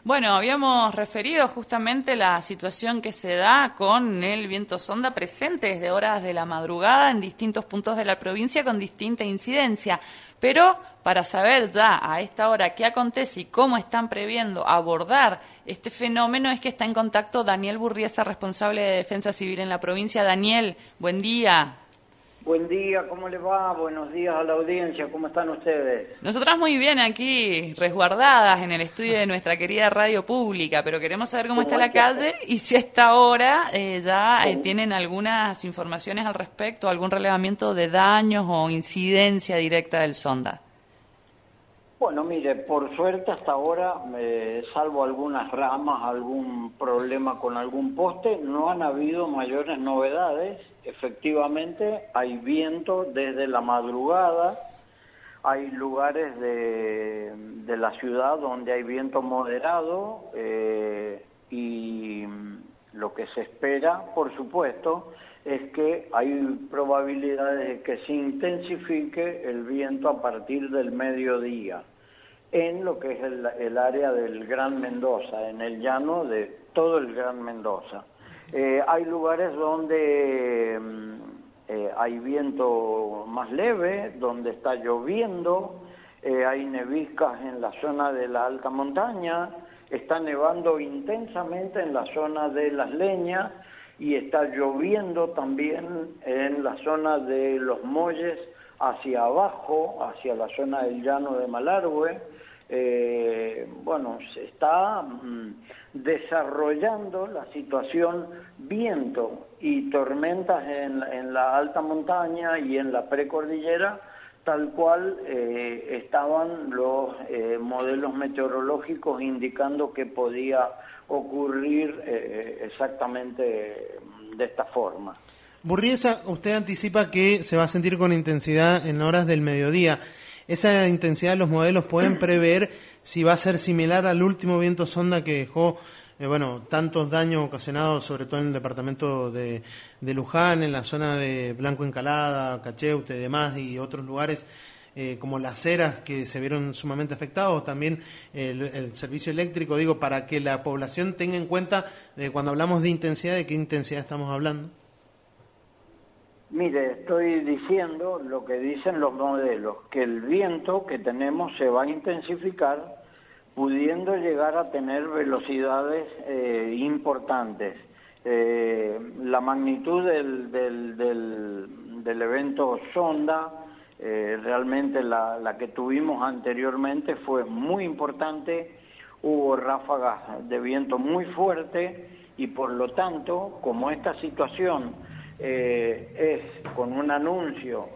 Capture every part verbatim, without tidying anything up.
Bueno, habíamos referido justamente la situación que se da con el viento sonda presente desde horas de la madrugada en distintos puntos de la provincia con distinta incidencia. Pero para saber ya a esta hora qué acontece y cómo están previendo abordar este fenómeno es que está en contacto Daniel Burriesa, responsable de Defensa Civil en la provincia. Daniel, buen día. Buen día, ¿cómo les va? Buenos días a la audiencia, ¿cómo están ustedes? Nosotras muy bien aquí, resguardadas en el estudio de nuestra querida radio pública, pero queremos saber cómo está ¿Cómo hay la que hacer? calle y si a esta hora eh, ya eh, ¿Cómo? tienen algunas informaciones al respecto, algún relevamiento de daños o incidencia directa del sonda. Bueno, mire, por suerte hasta ahora, eh, salvo algunas ramas, algún problema con algún poste, no han habido mayores novedades. Efectivamente, hay viento desde la madrugada, hay lugares de, de la ciudad donde hay viento moderado eh, y lo que se espera, por supuesto, es que hay probabilidades de que se intensifique el viento a partir del mediodía en lo que es el, el área del Gran Mendoza, en el llano de todo el Gran Mendoza. Eh, hay lugares donde eh, hay viento más leve, donde está lloviendo, eh, hay neviscas en la zona de la alta montaña, está nevando intensamente en la zona de Las Leñas y está lloviendo también en la zona de los Molles hacia abajo, hacia la zona del llano de Malargüe. Eh, bueno, se está mm, desarrollando la situación viento y tormentas en, en la alta montaña y en la precordillera, tal cual eh, estaban los eh, modelos meteorológicos indicando que podía ocurrir eh, exactamente de esta forma. Burriesa, usted anticipa que se va a sentir con intensidad en horas del mediodía. ¿Esa intensidad los modelos pueden prever si va a ser similar al último viento sonda que dejó eh, bueno, tantos daños ocasionados, sobre todo en el departamento de, de Luján, en la zona de Blanco Encalada, Cacheute y demás, y otros lugares eh, como Las Heras que se vieron sumamente afectados? También el, el servicio eléctrico, digo, para que la población tenga en cuenta eh, cuando hablamos de intensidad, de qué intensidad estamos hablando. Mire, estoy diciendo lo que dicen los modelos, que el viento que tenemos se va a intensificar, pudiendo llegar a tener velocidades eh, importantes. Eh, la magnitud del, del, del, del evento sonda, eh, realmente la, la que tuvimos anteriormente fue muy importante, hubo ráfagas de viento muy fuerte y por lo tanto, como esta situación Eh, es con un anuncio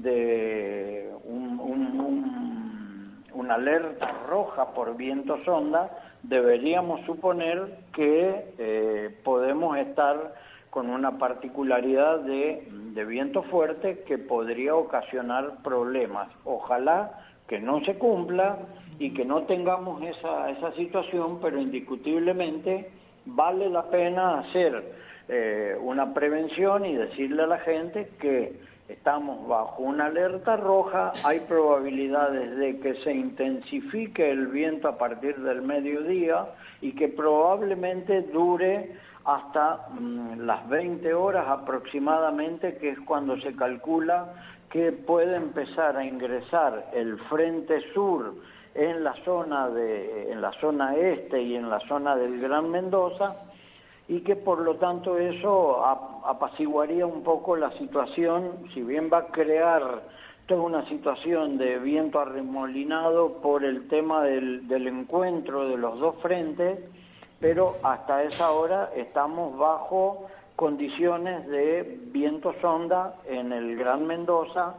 de un, un, un, una alerta roja por viento sonda, deberíamos suponer que eh, podemos estar con una particularidad de, de viento fuerte que podría ocasionar problemas. Ojalá que no se cumpla y que no tengamos esa, esa situación, pero indiscutiblemente vale la pena hacer Eh, una prevención y decirle a la gente que estamos bajo una alerta roja, hay probabilidades de que se intensifique el viento a partir del mediodía y que probablemente dure hasta mm, las veinte horas aproximadamente, que es cuando se calcula que puede empezar a ingresar el frente sur en la zona de, en la zona este y en la zona del Gran Mendoza, y que por lo tanto eso apaciguaría un poco la situación, si bien va a crear toda una situación de viento arremolinado por el tema del, del encuentro de los dos frentes, pero hasta esa hora estamos bajo condiciones de viento sonda en el Gran Mendoza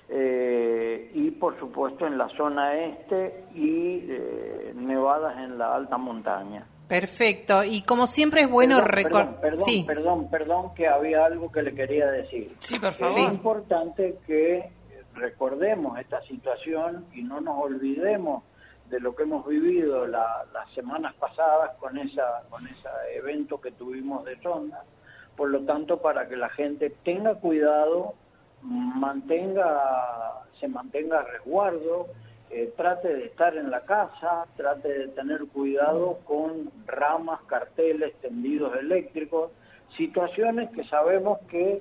eh, y por supuesto en la zona este y eh, nevadas en la alta montaña. Perfecto, y como siempre es bueno recordar... Perdón, perdón, sí. perdón, perdón, que había algo que le quería decir. Sí, por favor. Es importante que recordemos esta situación y no nos olvidemos de lo que hemos vivido la, las semanas pasadas con esa con ese evento que tuvimos de sonda. Por lo tanto, para que la gente tenga cuidado, mantenga se mantenga a resguardo, eh, trate de estar en la casa, trate de tener cuidado con ramas, carteles, tendidos eléctricos, situaciones que sabemos que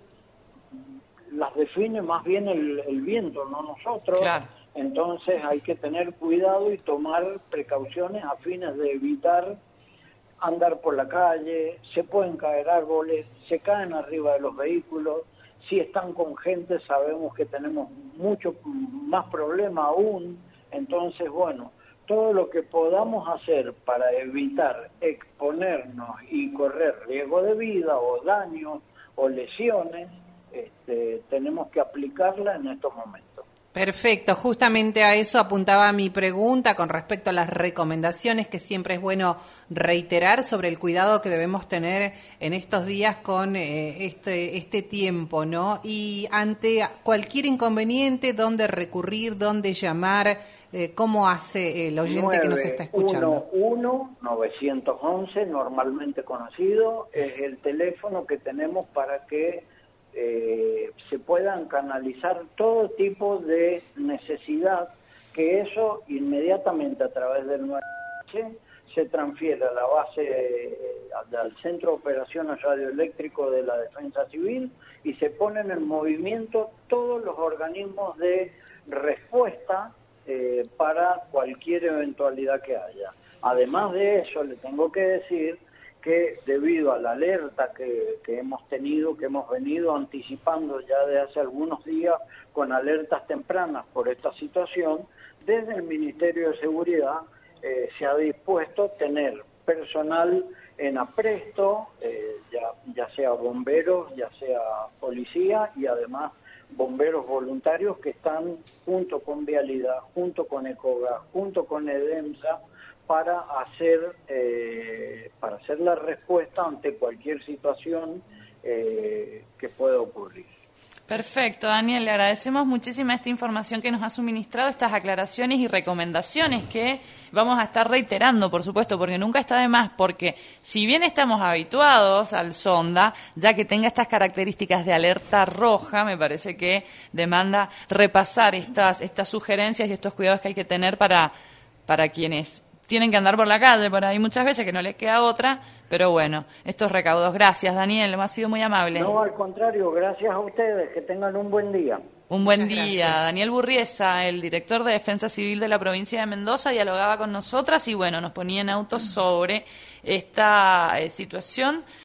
las define más bien el, el viento, no nosotros. Claro. Entonces hay que tener cuidado y tomar precauciones a fines de evitar andar por la calle. Se pueden caer árboles, se caen arriba de los vehículos. Si están con gente sabemos que tenemos mucho más problema aún. Entonces, bueno, todo lo que podamos hacer para evitar exponernos y correr riesgo de vida o daños o lesiones, este, tenemos que aplicarla en estos momentos. Perfecto, justamente a eso apuntaba mi pregunta con respecto a las recomendaciones que siempre es bueno reiterar sobre el cuidado que debemos tener en estos días con eh, este este tiempo, ¿no? Y ante cualquier inconveniente, ¿dónde recurrir, dónde llamar? Eh, ¿Cómo hace el oyente que nos está escuchando? nueve uno uno nueve uno uno, normalmente conocido, es el teléfono que tenemos para que Eh, se puedan canalizar todo tipo de necesidad, que eso inmediatamente a través del nueve se transfiere a la base, eh, al Centro de Operaciones Radioeléctrico de la Defensa Civil, y se ponen en movimiento todos los organismos de respuesta eh, para cualquier eventualidad que haya. Además de eso, le tengo que decir que debido a la alerta que, que hemos tenido, que hemos venido anticipando ya de hace algunos días con alertas tempranas por esta situación, desde el Ministerio de Seguridad eh, se ha dispuesto tener personal en apresto, eh, ya, ya sea bomberos, ya sea policía y además bomberos voluntarios que están junto con Vialidad, junto con ECOGAS, junto con EDEMSA, para hacer eh, para hacer la respuesta ante cualquier situación eh, que pueda ocurrir. Perfecto, Daniel, le agradecemos muchísimo esta información que nos ha suministrado, estas aclaraciones y recomendaciones que vamos a estar reiterando, por supuesto, porque nunca está de más, porque si bien estamos habituados al sonda, ya que tenga estas características de alerta roja, me parece que demanda repasar estas estas sugerencias y estos cuidados que hay que tener para, para quienes tienen que andar por la calle, por ahí muchas veces que no les queda otra, pero bueno, estos recaudos. Gracias, Daniel, me ha sido muy amable. No, al contrario, gracias a ustedes, que tengan un buen día. Un buen Muchas día. gracias. Daniel Burriesa, el director de Defensa Civil de la provincia de Mendoza, dialogaba con nosotras y bueno, nos ponía en autos sobre esta eh, situación.